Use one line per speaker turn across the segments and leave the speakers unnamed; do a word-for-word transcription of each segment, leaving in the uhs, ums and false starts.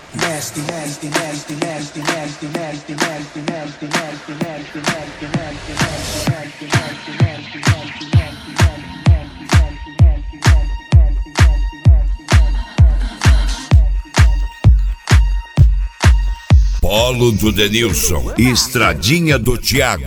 Nasty, nasty, nasty, nasty, nasty, nasty, nasty, nasty, nasty, nasty, nasty, nasty, nasty, nasty, nasty, nasty, nasty,
Polo do Denilson, Estradinha do Thiago.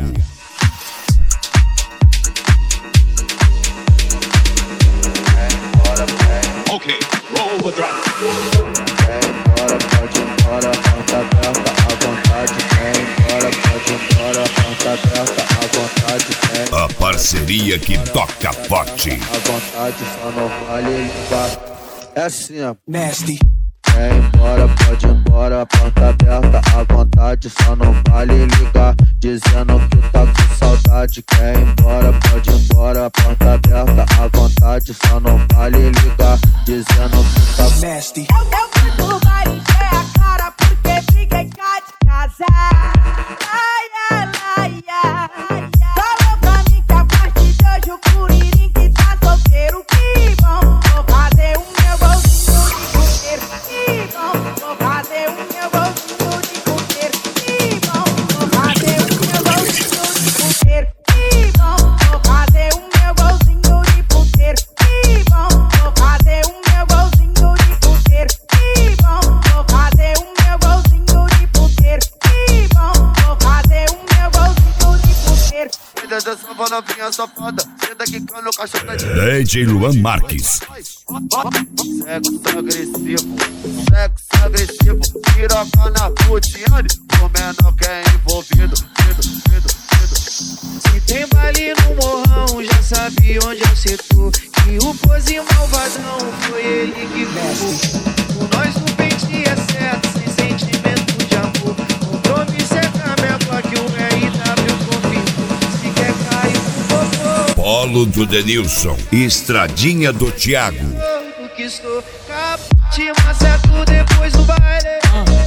Ok, roll the drum.
Embora, pode ir embora, porta aberta à vontade. Vem embora, pode ir embora, porta aberta à vontade. Vem
A parceria que toca forte.
à vontade, só não vale ligar. É assim, ó.
nasty.
Vem embora, pode ir embora, porta aberta à vontade, só não vale ligar, dizendo que tá com saudade. Quer ir embora, pode ir embora, porta aberta à vontade, só não vale ligar, dizendo que tá com
Nasty.
Eu, eu fui pro baile, enchei a cara porque fiquei cá de casa. Ai, ai, ai, ai. Falou pra mim que a partir de hoje o Curirim que tá solteiro. Que bom, vou fazer o meu bolsinho de puteiro. Que bom, vou fazer o meu bolsinho de puteiro. Que bom, vou fazer o meu bolsinho de puteiro. Que bom, vou fazer o meu bolsinho de puteiro. Que bom, vou fazer o meu bolsinho de puteiro. Que bom, vou fazer o meu bolsinho de puteiro. Que bom, vou fazer o meu bolsinho de puteiro.
Cuida dessa novinha safada, senta que cano o cachorro tá de
D J Luan Marques.
sexo agressivo, sexo agressivo, piroca na putiane, o menor que é envolvido, medo, medo, medo.
Se tem baile no morrão, já sabe onde eu setor. Que o pose malvadão foi ele que ficou. Com nós o pente é certo, sem sentimento de amor. Compromisso é camelo, que o R W confirmou. Se quer cair com popô,
Polo do Denilson, Estradinha do Thiago.
que sou capaz de maceto depois do baile.